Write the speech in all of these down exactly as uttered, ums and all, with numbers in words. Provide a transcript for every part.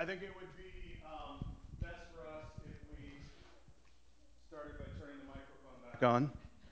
I think it would be um, best for us if we started by turning the microphone back on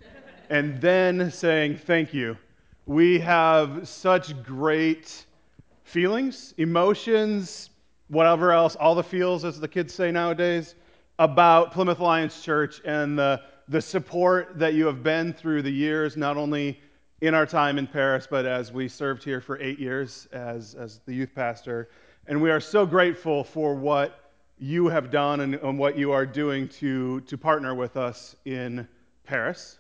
and then saying thank you. We have such great feelings, emotions, whatever else, all the feels, as the kids say nowadays, about Plymouth Alliance Church and the, the support that you have been through the years, not only in our time in Paris, but as we served here for eight years as, as the youth pastor. And we are so grateful for what you have done and, and what you are doing to, to partner with us in Paris.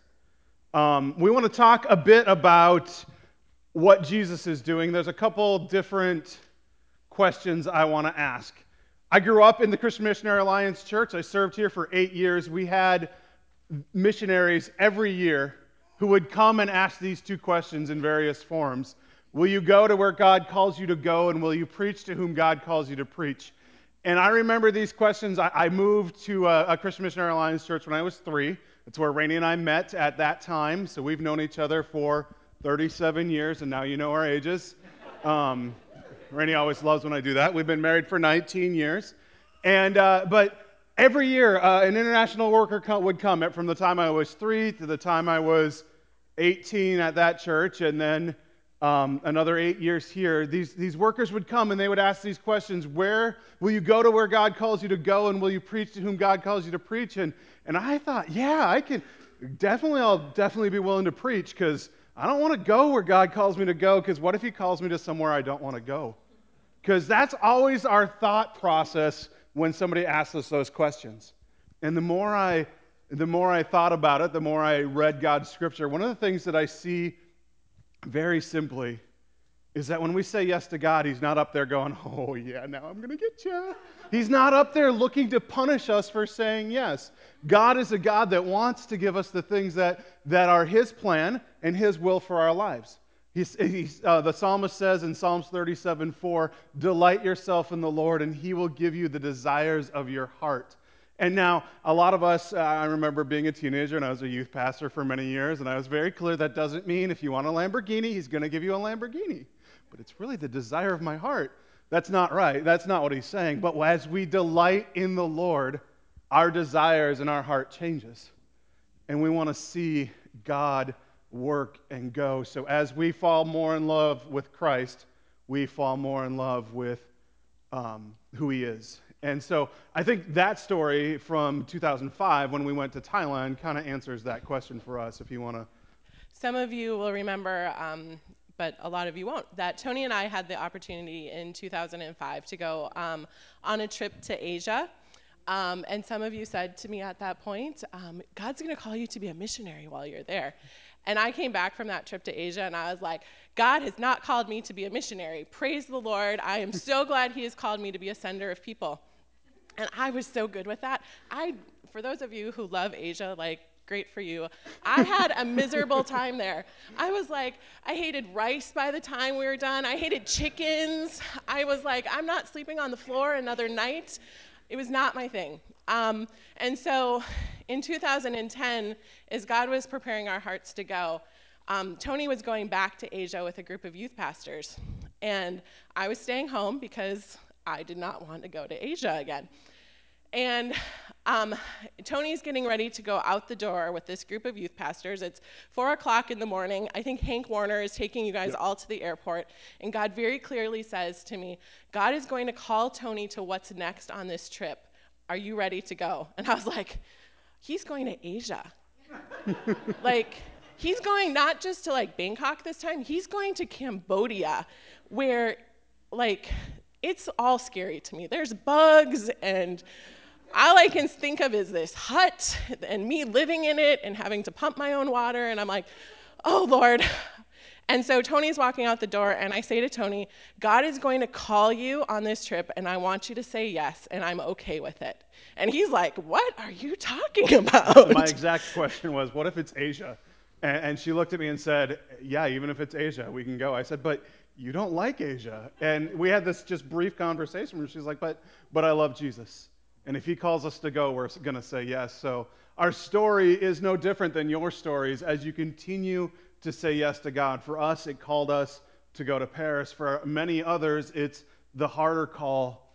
Um, we want to talk a bit about what Jesus is doing. There's a couple different questions I want to ask. I grew up in the Christian Missionary Alliance Church. I served here for eight years. We had missionaries every year who would come and ask these two questions in various forms. Will you go to where God calls you to go, and will you preach to whom God calls you to preach? And I remember these questions. I, I moved to a, a Christian Missionary Alliance Church when I was three. That's where Rainey and I met at that time. So we've known each other for thirty-seven years, and now you know our ages. Um, Rainey always loves when I do that. We've been married for nineteen years. And, uh, but every year, uh, an international worker co- would come from the time I was three to the time I was eighteen at that church, and then um, another eight years here. These, these workers would come and they would ask these questions: where will you go to where God calls you to go, and will you preach to whom God calls you to preach? And, and I thought, yeah, I can definitely, I'll definitely be willing to preach, because I don't want to go where God calls me to go, because what if he calls me to somewhere I don't want to go? Because that's always our thought process when somebody asks us those questions. And the more I the more I thought about it, the more I read God's scripture, one of the things that I see very simply is that when we say yes to God, he's not up there going, oh yeah, now I'm going to get you. He's not up there looking to punish us for saying yes. God is a God that wants to give us the things that, that are his plan and his will for our lives. He's, he's, uh, the psalmist says in Psalms thirty-seven four, delight yourself in the Lord, and he will give you the desires of your heart. And now, a lot of us, uh, I remember being a teenager, and I was a youth pastor for many years, and I was very clear that doesn't mean if you want a Lamborghini, he's going to give you a Lamborghini. But it's really the desire of my heart. That's not right. That's not what he's saying. But as we delight in the Lord, our desires and our heart changes. And we want to see God work and go. So as we fall more in love with Christ, we fall more in love with um, who he is. And so I think that story from two thousand five, when we went to Thailand, kind of answers that question for us, if you want to. Some of you will remember, um, but a lot of you won't, that Tony and I had the opportunity in two thousand five to go um, on a trip to Asia. Um, and some of you said to me at that point, um, God's going to call you to be a missionary while you're there. And I came back from that trip to Asia, and I was like, God has not called me to be a missionary. Praise the Lord. I am so glad he has called me to be a sender of people. And I was so good with that. I, for those of you who love Asia, like, great for you. I had a miserable time there. I was like, I hated rice by the time we were done. I hated chickens. I was like, I'm not sleeping on the floor another night. It was not my thing. Um, and so in two thousand ten, as God was preparing our hearts to go, um, Tony was going back to Asia with a group of youth pastors. And I was staying home because I did not want to go to Asia again. And um, Tony's getting ready to go out the door with this group of youth pastors. It's four o'clock in the morning. I think Hank Warner is taking you guys Yep. all to the airport. And God very clearly says to me, God is going to call Tony to what's next on this trip. Are you ready to go? And I was like, he's going to Asia. Like, he's going not just to like Bangkok this time, he's going to Cambodia, where like, it's all scary to me. There's bugs, and all I can think of is this hut and me living in it and having to pump my own water. And I'm like, oh, Lord. And so Tony's walking out the door, and I say to Tony, God is going to call you on this trip, and I want you to say yes, and I'm okay with it. And he's like, what are you talking about? My exact question was, what if it's Asia? And, and she looked at me and said, yeah, even if it's Asia, we can go. I said, but you don't like Asia. And we had this just brief conversation where she's like, but, but I love Jesus. And if he calls us to go, we're going to say yes. So our story is no different than your stories as you continue to say yes to God. For us, it called us to go to Paris. For many others, it's the harder call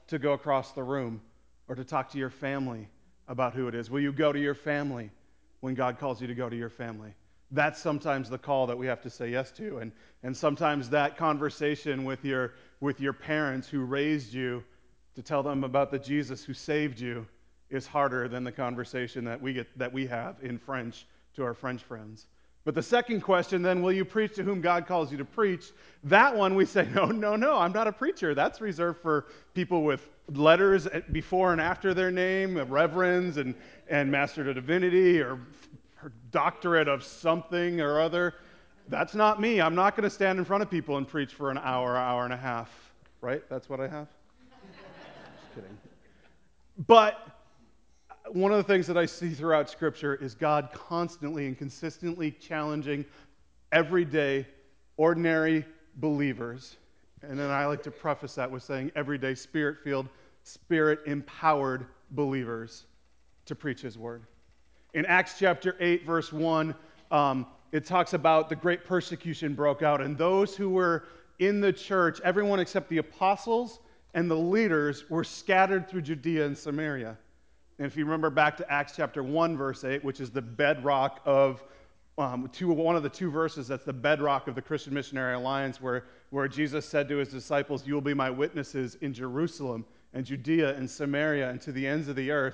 to go across the room or to talk to your family about who it is? Will you go to your family when God calls you to go to your family? That's sometimes the call that we have to say yes to. And, and sometimes that conversation with your, with your parents who raised you to tell them about the Jesus who saved you is harder than the conversation that we get that we have in French to our French friends. But the second question then, will you preach to whom God calls you to preach? That one we say, no, no, no, I'm not a preacher. That's reserved for people with letters before and after their name, reverends and, and Master of Divinity or doctorate of something or other. That's not me. I'm not going to stand in front of people and preach for an hour, hour and a half. Right? That's what I have? Just kidding. But one of the things that I see throughout Scripture is God constantly and consistently challenging everyday, ordinary believers. And then I like to preface that with saying everyday Spirit-filled, Spirit-empowered believers to preach His word. In Acts chapter eight, verse one, um, it talks about the great persecution broke out, and those who were in the church, everyone except the apostles and the leaders, were scattered through Judea and Samaria. And if you remember back to Acts chapter one, verse eight, which is the bedrock of um, two, one of the two verses that's the bedrock of the Christian Missionary Alliance, where, where Jesus said to his disciples, "You will be my witnesses in Jerusalem and Judea and Samaria and to the ends of the earth."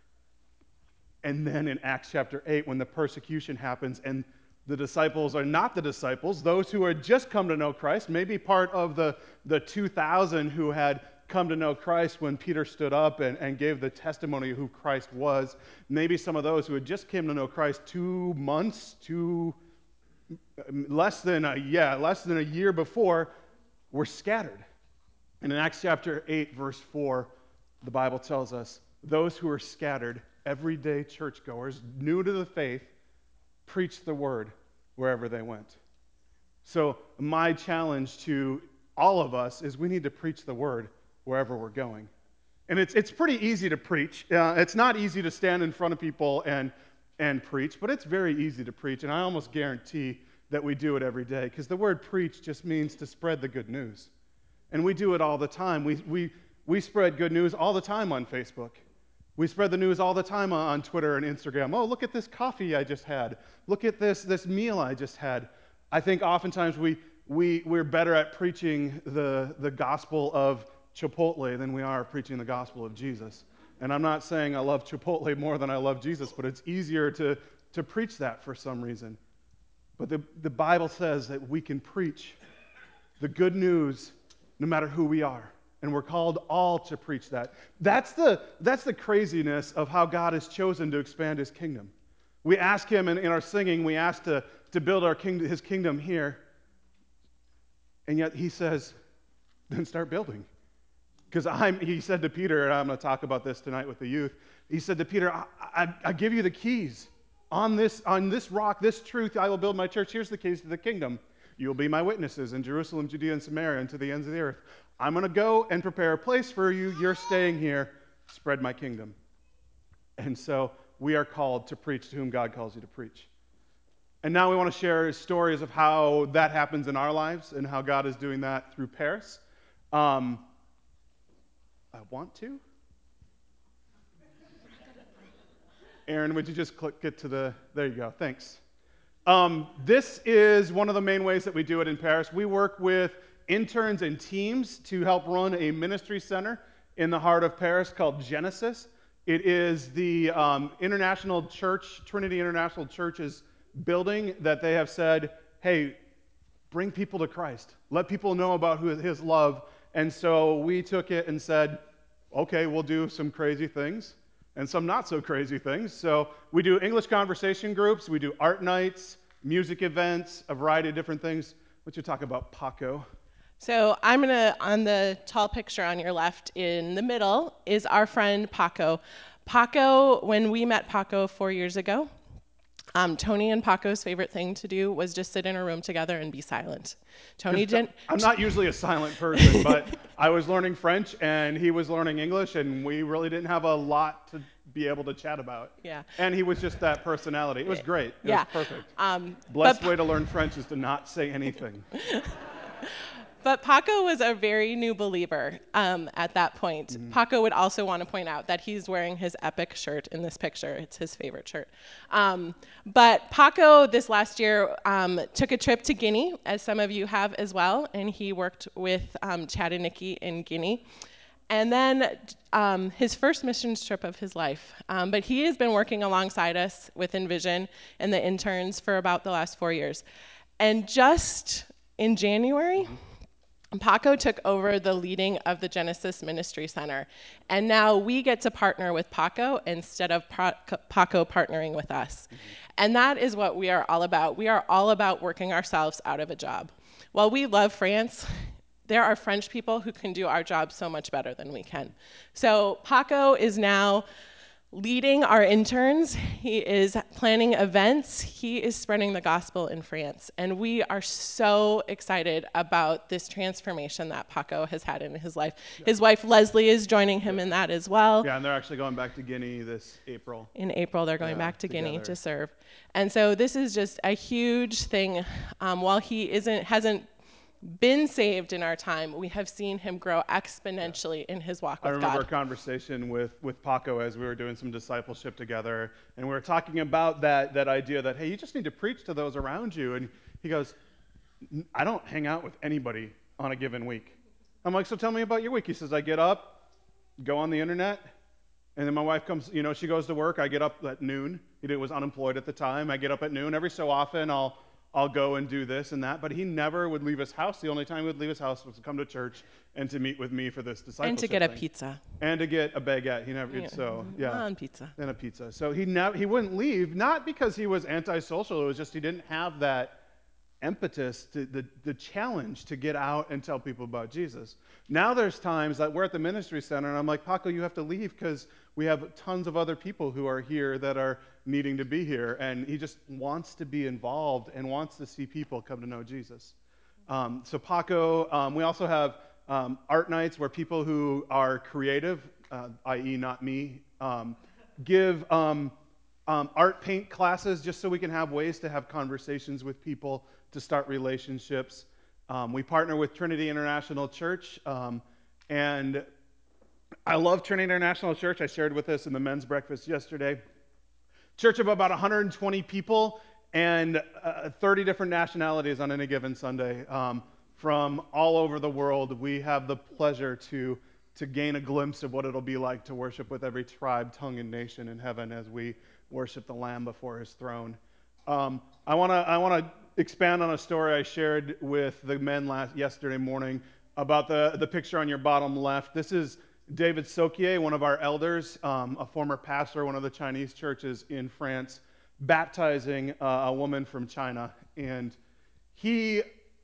And then in Acts chapter eight, when the persecution happens and the disciples are not the disciples, those who had just come to know Christ, maybe part of the, the two thousand who had come to know Christ when Peter stood up and, and gave the testimony of who Christ was, maybe some of those who had just came to know Christ two months, two, less than a, yeah, less than a year before, were scattered. And in Acts chapter eight, verse four, the Bible tells us, those who were scattered, everyday churchgoers, new to the faith, preached the word wherever they went. So my challenge to all of us is we need to preach the word wherever we're going. And it's it's pretty easy to preach. Uh, it's not easy to stand in front of people and, and preach, but it's very easy to preach, and I almost guarantee that we do it every day, because the word preach just means to spread the good news. And we do it all the time. We, we, we spread good news all the time on Facebook. We spread the news all the time on Twitter and Instagram. Oh, look at this coffee I just had. Look at this, this meal I just had. I think oftentimes we, we, we're better at preaching the, the gospel of Chipotle than we are preaching the gospel of Jesus. And I'm not saying I love Chipotle more than I love Jesus, but it's easier to, to preach that for some reason. But the, the Bible says that we can preach the good news no matter who we are. And we're called all to preach that. That's the, that's the craziness of how God has chosen to expand His kingdom. We ask Him, in, in our singing, we ask to, to build our kingdom, His kingdom here. And yet He says, then start building. Because I'm, He said to Peter, and I'm going to talk about this tonight with the youth, He said to Peter, I, I, I give you the keys. On this, on this rock, this truth, I will build my church. Here's the keys to the kingdom. You will be my witnesses in Jerusalem, Judea, and Samaria, and to the ends of the earth. I'm going to go and prepare a place for you. You're staying here. Spread my kingdom. And so we are called to preach to whom God calls you to preach. And now we want to share stories of how that happens in our lives and how God is doing that through Paris. Um, I want to. Aaron, would you just click it to the, there you go, thanks. Um, this is one of the main ways that we do it in Paris. We work with interns and teams to help run a ministry center in the heart of Paris called Genesis. It is the um, International Church, Trinity International Church's building that they have said, hey, bring people to Christ. Let people know about who, His love. And so we took it and said, okay, we'll do some crazy things and some not so crazy things. So we do English conversation groups, we do art nights, music events, a variety of different things. What you talk about, Paco? So I'm going to, on the tall picture on your left in the middle is our friend Paco. Paco, when we met Paco four years ago, um, Tony and Paco's favorite thing to do was just sit in a room together and be silent. Tony didn't... I'm not usually a silent person, but I was learning French and he was learning English, and we really didn't have a lot to be able to chat about. Yeah. And he was just that personality. It was great. It yeah. was perfect. Um, Blessed way to learn French is to not say anything. But Paco was a very new believer um, at that point. Mm-hmm. Paco would also want to point out that he's wearing his Epic shirt in this picture. It's his favorite shirt. Um, but Paco, this last year, um, took a trip to Guinea, as some of you have as well, and he worked with um, Chad and Nikki in Guinea. And then um, his first missions trip of his life. Um, but he has been working alongside us with Envision and the interns for about the last four years. And just in January, Paco took over the leading of the Genesis Ministry Center. And now we get to partner with Paco instead of Paco partnering with us. Mm-hmm. And that is what we are all about. We are all about working ourselves out of a job. While we love France, there are French people who can do our job so much better than we can. So Paco is now leading our interns. He is planning events. He is spreading the gospel in France. And we are so excited about this transformation that Paco has had in his life. Yeah. His wife, Leslie, is joining him yeah. in that as well. Yeah, and they're actually going back to Guinea this April. In April, they're going yeah, back to together. Guinea to serve. And so this is just a huge thing. Um, while he isn't hasn't been saved in our time, we have seen him grow exponentially yeah. in his walk with God. I remember God. a conversation with, with Paco as we were doing some discipleship together, and we were talking about that, that idea that, hey, you just need to preach to those around you. And he goes, I don't hang out with anybody on a given week. I'm like, so tell me about your week. He says, I get up, go on the internet, and then my wife comes, you know, she goes to work. I get up at noon. He was unemployed at the time. I get up at noon. Every so often, I'll I'll go and do this and that, but he never would leave his house. The only time he would leave his house was to come to church and to meet with me for this discipleship And to get thing. a pizza. And to get a baguette. He never, yeah. so, yeah. On pizza. And a pizza. So he never, he wouldn't leave, not because he was antisocial, it was just he didn't have that impetus, to, the, the challenge to get out and tell people about Jesus. Now there's times that we're at the ministry center and I'm like, Paco, you have to leave because we have tons of other people who are here that are needing to be here. And he just wants to be involved and wants to see people come to know Jesus. Um, so Paco, um, we also have um, art nights where people who are creative, uh, that is not me, um, give um, um, art paint classes just so we can have ways to have conversations with people, to start relationships. Um, we partner with Trinity International Church, um, and I love Trinity International Church. I shared with us in the men's breakfast yesterday. Church of about one hundred twenty people and uh, thirty different nationalities on any given Sunday. Um, from all over the world, we have the pleasure to, to gain a glimpse of what it'll be like to worship with every tribe, tongue, and nation in heaven as we worship the Lamb before his throne. Um, I want to I want to expand on a story I shared with the men last yesterday morning about the, the picture on your bottom left. This is David Sokier, one of our elders, um, a former pastor, one of the Chinese churches in France, baptizing uh, a woman from China. And he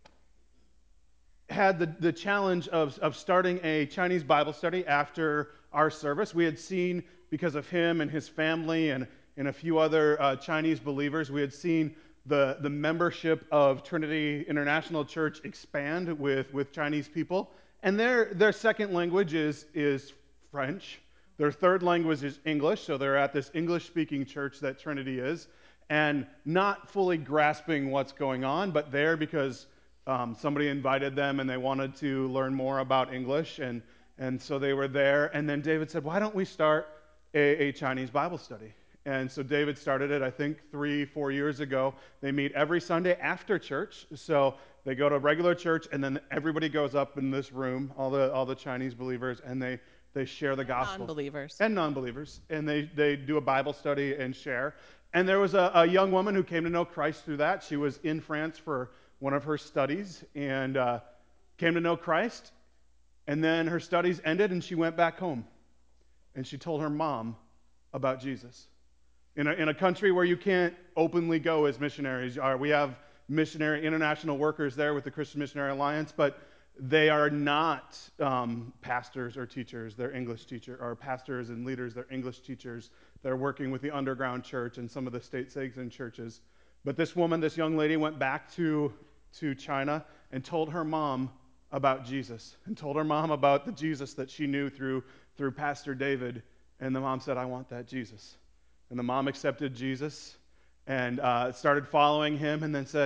had the, the challenge of, of starting a Chinese Bible study after our service. We had seen, because of him and his family and, and a few other uh, Chinese believers, we had seen the, the membership of Trinity International Church expand with, with Chinese people. And their, their second language is, is French. Their third language is English, so they're at this English-speaking church that Trinity is, and not fully grasping what's going on, but there because um, somebody invited them and they wanted to learn more about English, and, and so they were there. And then David said, why don't we start a, a Chinese Bible study? And so David started it, I think, three, four years ago. They meet every Sunday after church. So they go to regular church, and then everybody goes up in this room, all the all the Chinese believers, and they, they share the gospel. Non-believers. And non-believers. And they, they do a Bible study and share. And there was a, a young woman who came to know Christ through that. She was in France for one of her studies and uh, came to know Christ. And then her studies ended, and she went back home. And she told her mom about Jesus. In a, in a country where you can't openly go as missionaries, we have missionary international workers there with the Christian Missionary Alliance, but they are not um, pastors or teachers. They're English teachers, or pastors and leaders. They're English teachers. They're working with the underground church and some of the state-sanctioned churches. But this woman, this young lady, went back to, to China and told her mom about Jesus, and told her mom about the Jesus that she knew through, through Pastor David. And the mom said, I want that Jesus. And the mom accepted Jesus and uh, started following him, and then said,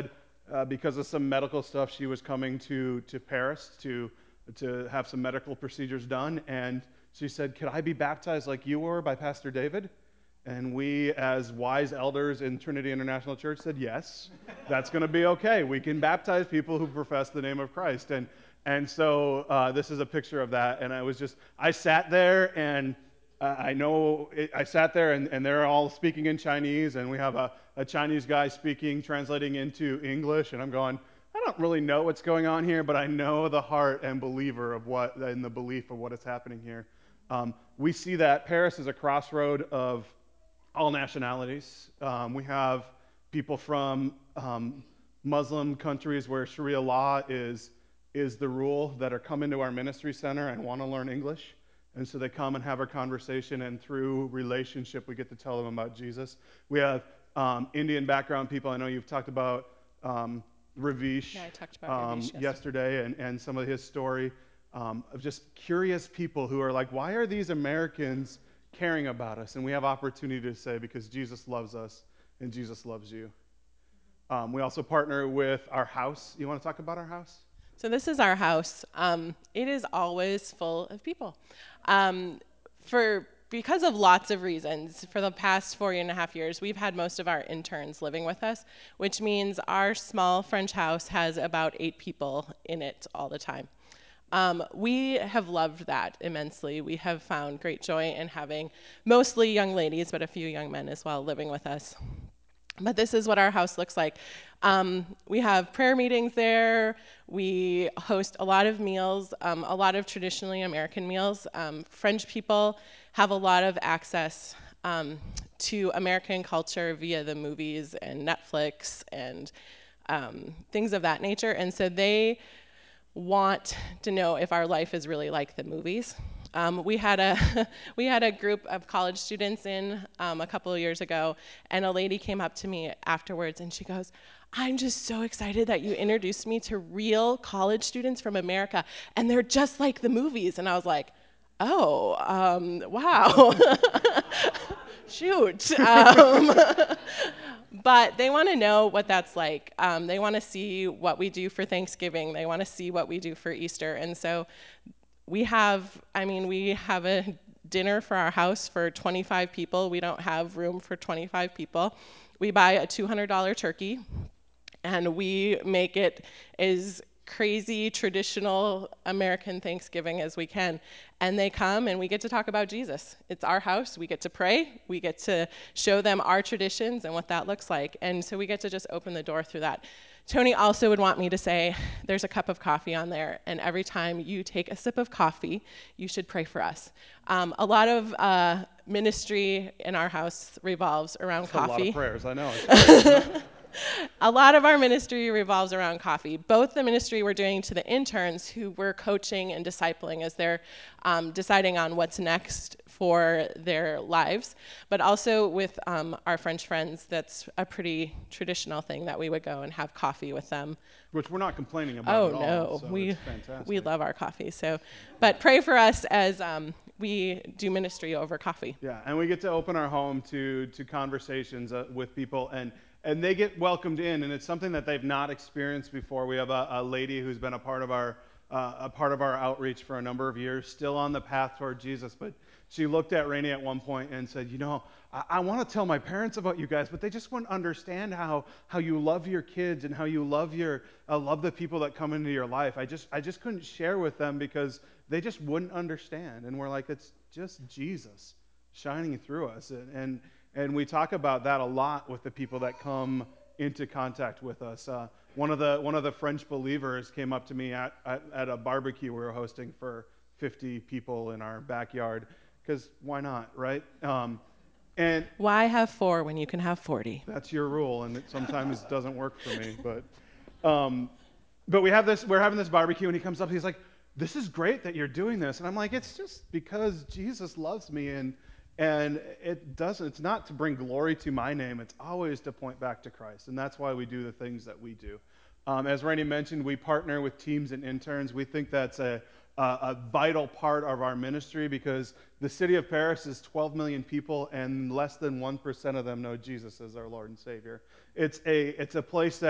uh, because of some medical stuff, she was coming to, to Paris to, to have some medical procedures done. And she said, could I be baptized like you were by Pastor David? And we, as wise elders in Trinity International Church, said, yes, that's going to be okay. We can baptize people who profess the name of Christ. And, and so uh, this is a picture of that. And I was just, I sat there and uh, I know, it, I sat there and, and they're all speaking in Chinese. And we have a, a Chinese guy speaking, translating into English. And I'm going, I don't really know what's going on here, but I know the heart and believer of what, and the belief of what is happening here. Um, we see that Paris is a crossroad of all nationalities. Um, we have people from um, Muslim countries where Sharia law is, is the rule that are coming to our ministry center and want to learn English. And so they come and have our conversation, and through relationship, we get to tell them about Jesus. We have um, Indian background people. I know you've talked about um, Ravish, Yeah, I talked about um, Ravish yesterday. yesterday and, and some of his story um, of just curious people who are like, why are these Americans caring about us? And we have opportunity to say, because Jesus loves us and Jesus loves you. Um, we also partner with our house. You want to talk about our house? So this is our house. Um, it is always full of people. Um, for because of lots of reasons, for the past four and a half years, we've had most of our interns living with us, which means our small French house has about eight people in it all the time. Um, we have loved that immensely. We have found great joy in having mostly young ladies, but a few young men as well, living with us. But this is what our house looks like. Um, we have prayer meetings there. We host a lot of meals, um, a lot of traditionally American meals. Um, French people have a lot of access um, to American culture via the movies and Netflix and um, things of that nature. And so they want to know if our life is really like the movies. Um, we had a we had a group of college students in um, a couple of years ago, and a lady came up to me afterwards, and she goes, "I'm just so excited that you introduced me to real college students from America, and they're just like the movies." And I was like, "Oh, um, wow." Shoot. Um, but they want to know what that's like. Um, they want to see what we do for Thanksgiving. They want to see what we do for Easter. And so we have, I mean, we have a dinner for our house for twenty-five people. We don't have room for twenty-five people. We buy a two hundred dollar turkey, and we make it as crazy traditional American Thanksgiving as we can. And they come and we get to talk about Jesus. It's our house. We get to pray. We get to show them our traditions and what that looks like. And so we get to just open the door through that. Tony also would want me to say, there's a cup of coffee on there, and every time you take a sip of coffee, you should pray for us. Um, a lot of uh, ministry in our house revolves around That's coffee. A lot of prayers, I know. It's great. A lot of our ministry revolves around coffee. Both the ministry we're doing to the interns who we're coaching and discipling as they're um, deciding on what's next for their lives, but also with um, our French friends, that's a pretty traditional thing that we would go and have coffee with them. Which we're not complaining about Oh at all. no, So we it's fantastic. we love our coffee. So, but pray for us as um, we do ministry over coffee. Yeah, and we get to open our home to to conversations uh, with people, and and they get welcomed in, and it's something that they've not experienced before. We have a, a lady who's been a part of our uh, a part of our outreach for a number of years, still on the path toward Jesus, but she looked at Rainey at one point and said, you know, I, I want to tell my parents about you guys, but they just wouldn't understand how how you love your kids and how you love your uh, love the people that come into your life. I just I just couldn't share with them because they just wouldn't understand. And we're like, it's just Jesus shining through us. And, and, and we talk about that a lot with the people that come into contact with us. Uh, one of the one of the French believers came up to me at, at, at a barbecue we were hosting for fifty people in our backyard, because why not, right? Um, and Why have four when you can have forty? that's your rule, and it sometimes doesn't work for me. But um, but we have this. We're having this barbecue, and he comes up. He's like, "This is great that you're doing this." And I'm like, "It's just because Jesus loves me, and and it doesn't. It's not to bring glory to my name. It's always to point back to Christ, and that's why we do the things that we do." Um, as Rainey mentioned, we partner with teams and interns. We think that's a Uh, a vital part of our ministry, because the city of Paris is twelve million people, and less than one percent of them know Jesus as their Lord and Savior. It's a it's a place that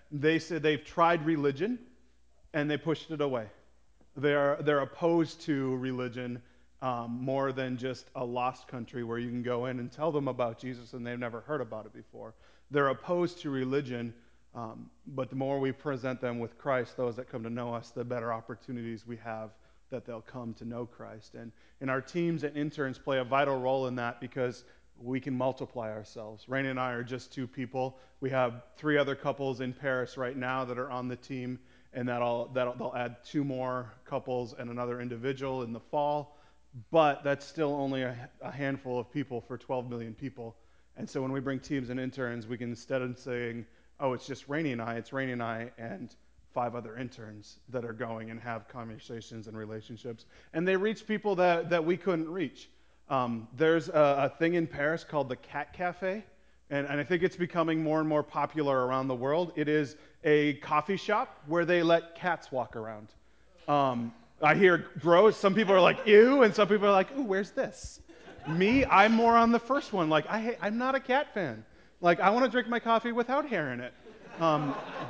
they said they've tried religion and they pushed it away. They're, they're opposed to religion um, more than just a lost country where you can go in and tell them about Jesus and they've never heard about it before. They're opposed to religion, um, but the more we present them with Christ, those that come to know us, the better opportunities we have that they'll come to know Christ. And, and our teams and interns play a vital role in that because we can multiply ourselves. Rainey and I are just two people. We have three other couples in Paris right now that are on the team, and that'll, that'll they'll add two more couples and another individual in the fall. But that's still only a, a handful of people for twelve million people. And so when we bring teams and interns, we can, instead of saying, oh, it's just Rainey and I, it's Rainey and I and five other interns that are going and have conversations and relationships. And they reach people that, that we couldn't reach. Um, there's a, a thing in Paris called the Cat Cafe, and, and I think it's becoming more and more popular around the world. It is a coffee shop where they let cats walk around. Um, I hear gross. Some people are like, ew, and some people are like, ooh, where's this? Me, I'm more on the first one. Like, I hate, I'm not a cat fan. Like, I want to drink my coffee without hair in it. Um,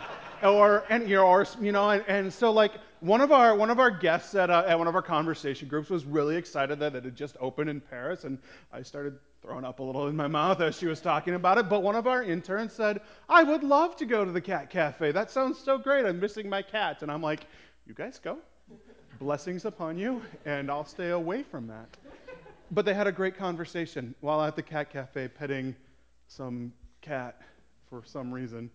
or, and, you know, or, you know, and, and so, like, one of our one of our guests at, uh, at one of our conversation groups was really excited that it had just opened in Paris, and I started throwing up a little in my mouth as she was talking about it. But one of our interns said, I would love to go to the Cat Cafe. That sounds so great. I'm missing my cat. And I'm like, you guys go. Blessings upon you, and I'll stay away from that. But they had a great conversation while at the Cat Cafe petting some cat for some reason.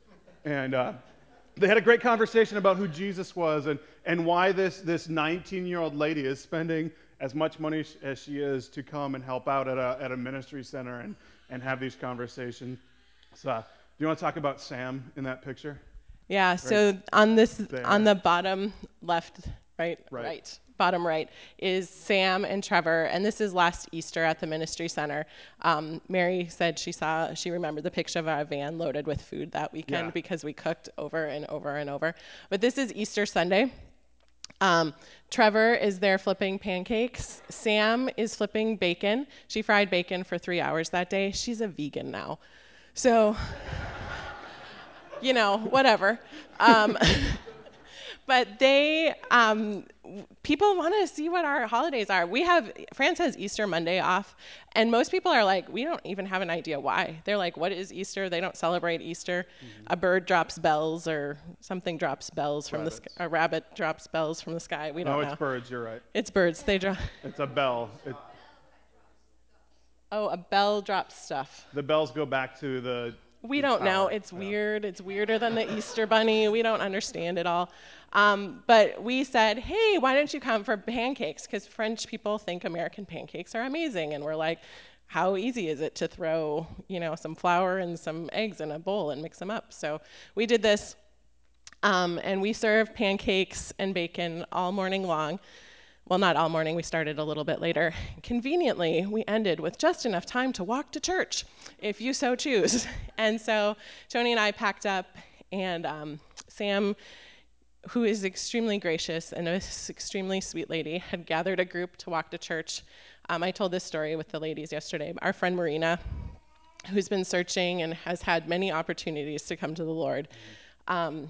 And uh, they had a great conversation about who Jesus was and, and why this this nineteen-year-old lady is spending as much money as she is to come and help out at a, at a ministry center and, and have these conversations. So, uh, do you want to talk about Sam in that picture? Yeah, so on this, there. on the bottom left, right, Right. right, bottom right, is Sam and Trevor, and this is last Easter at the ministry center. Um, Mary said she saw, she remembered the picture of our van loaded with food that weekend Yeah. because we cooked over and over and over. But this is Easter Sunday. Um, Trevor is there flipping pancakes. Sam is flipping bacon. She fried bacon for three hours that day. She's a vegan now. So, you know, whatever. Um, but they, um, people want to see what our holidays are. We have, France has Easter Monday off, and most people are like, we don't even have an idea why. They're like, what is Easter? They don't celebrate Easter. Mm-hmm. A bird drops bells, or something drops bells from Rabbits. the sky. A rabbit drops bells from the sky. We don't Oh, know. it's birds, you're right. It's birds. They drop. It's a bell. It, Oh, a bell drops stuff. the bells go back to the We the don't know. tower. It's Yeah. weird. It's weirder than the Easter Bunny. We don't understand it all. Um, but we said, hey, why don't you come for pancakes? Because French people think American pancakes are amazing. And we're like, how easy is it to throw, you know, some flour and some eggs in a bowl and mix them up? So we did this. Um, and we served pancakes and bacon all morning long. Well, not all morning, we started a little bit later. Conveniently, we ended with just enough time to walk to church, if you so choose. And so Tony and I packed up, and um, Sam, who is extremely gracious and an extremely sweet lady, had gathered a group to walk to church. Um, I told this story with the ladies yesterday. Our friend Marina, who's been searching and has had many opportunities to come to the Lord, um,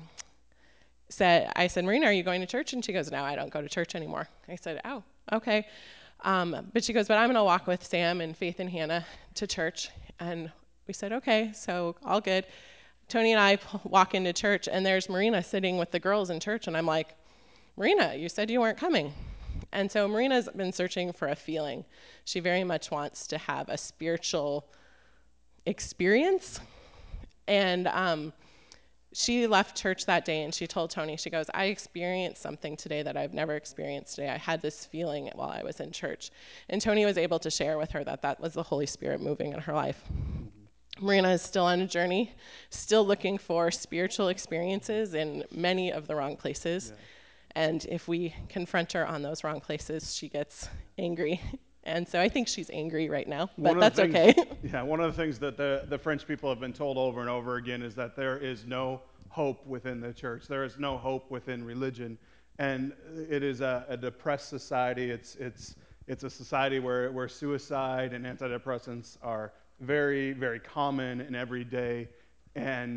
said, I said, Marina, are you going to church? And she goes, no, I don't go to church anymore. I said, oh, okay. Um, but she goes, but I'm going to walk with Sam and Faith and Hannah to church. And we said, okay, so all good. Tony and I walk into church, and there's Marina sitting with the girls in church. And I'm like, Marina, you said you weren't coming. And so Marina's been searching for a feeling. She very much wants to have a spiritual experience. And um, she left church that day, and she told Tony, she goes, I experienced something today that I've never experienced today. I had this feeling while I was in church. And Tony was able to share with her that that was the Holy Spirit moving in her life. Mm-hmm. Marina is still on a journey, still looking for spiritual experiences in many of the wrong places. Yeah. And if we confront her on those wrong places, she gets angry. And so I think she's angry right now, but that's things, okay. Yeah, one of the things that the, the French people have been told over and over again is that there is no hope within the church. There is no hope within religion. And it is a, a depressed society. It's it's it's a society where, where suicide and antidepressants are very, very common and everyday. And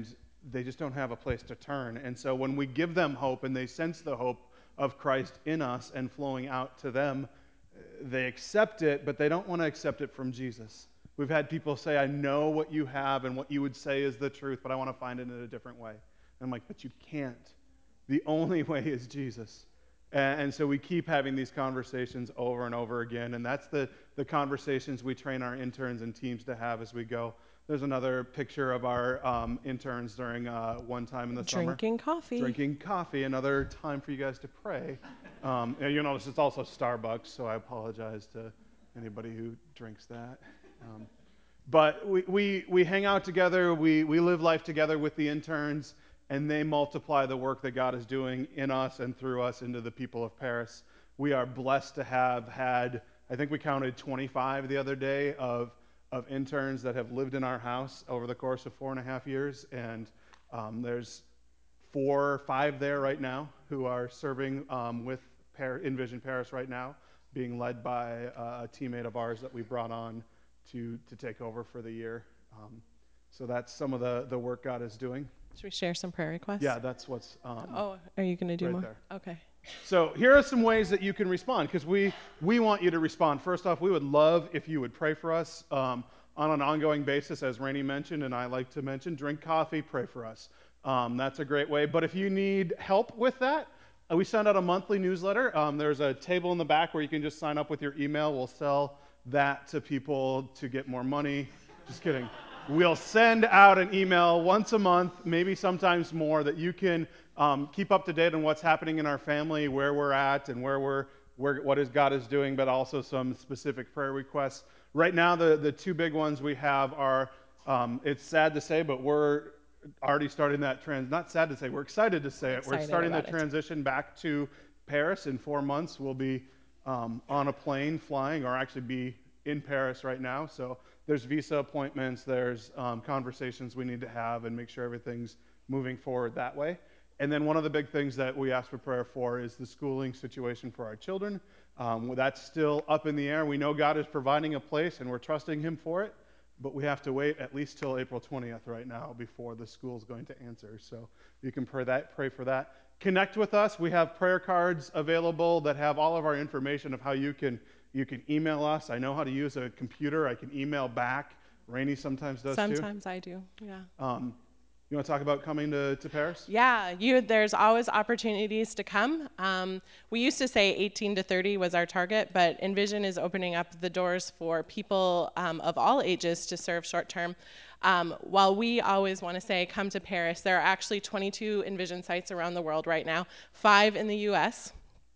they just don't have a place to turn. And so when we give them hope and they sense the hope of Christ in us and flowing out to them, they accept it, but they don't want to accept it from Jesus. We've had people say, I know what you have and what you would say is the truth, but I want to find it in a different way. And I'm like, but you can't. The only way is Jesus. And, and so we keep having these conversations over and over again, and that's the, the conversations we train our interns and teams to have as we go. There's another picture of our um, interns during uh, one time in the Drinking summer. Drinking coffee. Drinking coffee, another time for you guys to pray. Um, and you notice it's also Starbucks, so I apologize to anybody who drinks that. Um, but we, we, we hang out together, we, we live life together with the interns, and they multiply the work that God is doing in us and through us into the people of Paris. We are blessed to have had, I think we counted twenty-five the other day, of of interns that have lived in our house over the course of four and a half years, and um, there's four or five there right now who are serving um, with Par- Envision Paris right now, being led by uh, a teammate of ours that we brought on to to take over for the year. Um, so that's some of the, the work God is doing. Should we share some prayer requests? Yeah, that's what's um, Oh, are you going to do right more? there. Okay. So here are some ways that you can respond, because we, we want you to respond. First off, we would love if you would pray for us um, on an ongoing basis, as Rainey mentioned, and I like to mention, drink coffee, pray for us. Um, that's a great way. But if you need help with that, uh, we send out a monthly newsletter. Um, there's a table in the back where you can just sign up with your email. We'll sell that to people to get more money. Just kidding. We'll send out an email once a month, maybe sometimes more, that you can um, keep up to date on what's happening in our family, where we're at, and where we're, where what is God is doing, but also some specific prayer requests. Right now, the, the two big ones we have are, um, it's sad to say, but we're already starting that trans. Not sad to say, we're excited to say it. We're starting the transition back to Paris in four months. We'll be um, on a plane flying, or actually be in Paris right now. So there's visa appointments, there's um, conversations we need to have and make sure everything's moving forward that way. And then one of the big things that we ask for prayer for is the schooling situation for our children. Um, that's still up in the air. We know God is providing a place and we're trusting him for it, but we have to wait at least till April twentieth right now before the school's going to answer. So you can pray that, pray for that. Connect with us. We have prayer cards available that have all of our information of how you can You can email us. I know how to use a computer. I can email back. Rainey sometimes does sometimes too. Sometimes I do, yeah. Um, you want to talk about coming to, to Paris? Yeah, you, there's always opportunities to come. Um, we used to say eighteen to thirty was our target, but Envision is opening up the doors for people um, of all ages to serve short term. Um, while we always want to say come to Paris, there are actually twenty-two Envision sites around the world right now, five in the U S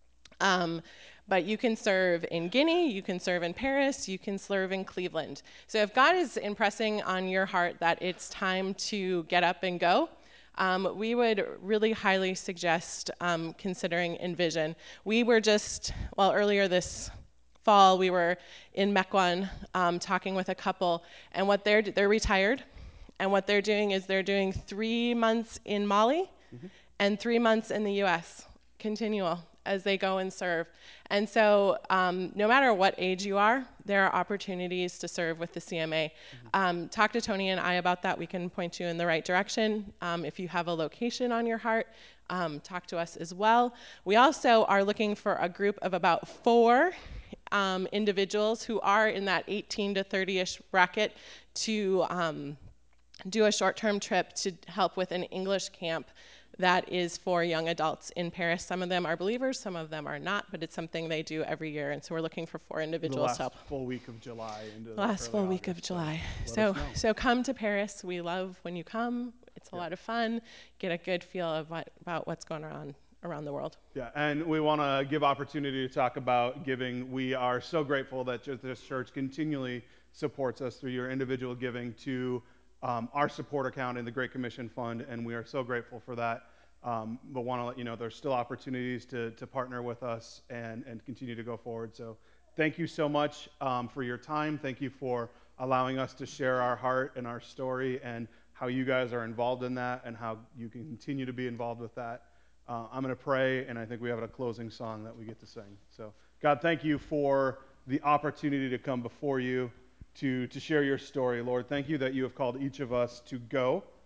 Um, but you can serve in Guinea, you can serve in Paris, you can serve in Cleveland. So if God is impressing on your heart that it's time to get up and go, um, we would really highly suggest um, considering Envision. We were just, well, earlier this fall, we were in Mequon um, talking with a couple, and what they're, they're retired, and what they're doing is they're doing three months in Mali mm-hmm. and three months in the U S, continual, as they go and serve. And so um, no matter what age you are, there are opportunities to serve with the C M A. Mm-hmm. Um, talk to Tony and I about that. We can point you in the right direction. Um, if you have a location on your heart, um, talk to us as well. We also are looking for a group of about four um, individuals who are in that eighteen to thirty-ish bracket to um, do a short-term trip to help with an English camp that is for young adults in Paris. Some of them are believers, some of them are not, but it's something they do every year, and so we're looking for four individuals to help. The last full week of July into the last full week August, of July. So, so, so come to Paris. We love when you come. It's a yeah. lot of fun. Get a good feel of what, about what's going on around the world. Yeah, and we want to give opportunity to talk about giving. We are so grateful that this church continually supports us through your individual giving to um, our support account in the Great Commission Fund, and we are so grateful for that. Um, but want to let you know there's still opportunities to, to partner with us and, and continue to go forward. So thank you so much um, for your time. Thank you for allowing us to share our heart and our story and how you guys are involved in that and how you can continue to be involved with that. Uh, I'm going to pray, and I think we have a closing song that we get to sing. So God, thank you for the opportunity to come before you to, to share your story. Lord, thank you that you have called each of us to go.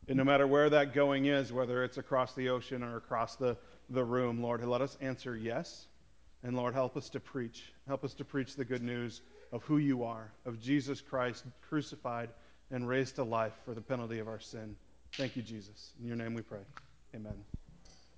And no matter where that going is, whether it's across the ocean or across the, the room, Lord, let us answer yes. And Lord, help us to preach. Help us to preach the good news of who you are, of Jesus Christ crucified and raised to life for the penalty of our sin. Thank you, Jesus. In your name we pray. Amen.